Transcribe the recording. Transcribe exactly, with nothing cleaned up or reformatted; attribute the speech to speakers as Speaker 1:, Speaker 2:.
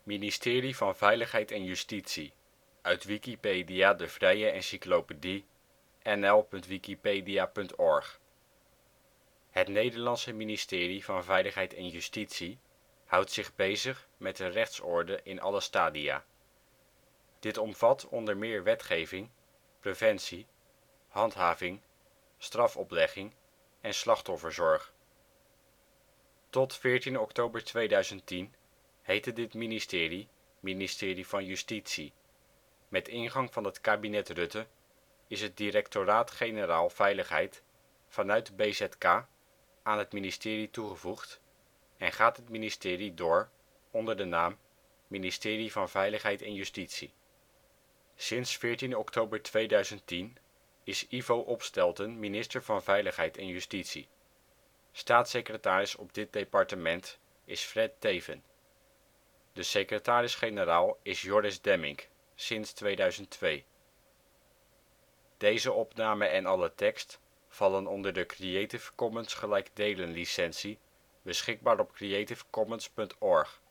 Speaker 1: Ministerie van Veiligheid en Justitie, uit Wikipedia, de vrije encyclopedie. N L punt wikipedia punt org. Het Nederlandse ministerie van Veiligheid en Justitie houdt zich bezig met de rechtsorde in alle stadia. Dit omvat onder meer wetgeving, preventie, handhaving, strafoplegging en slachtofferzorg. Tot veertien oktober tweeduizend tien heette dit ministerie Ministerie van Justitie. Met ingang van het kabinet-Rutte is het Directoraat-Generaal Veiligheid vanuit B Z K aan het ministerie toegevoegd en gaat het ministerie door onder de naam Ministerie van Veiligheid en Justitie. Sinds veertien oktober tweeduizend tien is Ivo Opstelten minister van Veiligheid en Justitie. Staatssecretaris op dit departement is Fred Teeven. De secretaris-generaal is Joris Demmink (sinds tweeduizend twee). Deze opname en alle tekst vallen onder de Creative Commons gelijkdelen licentie beschikbaar op creativecommons punt org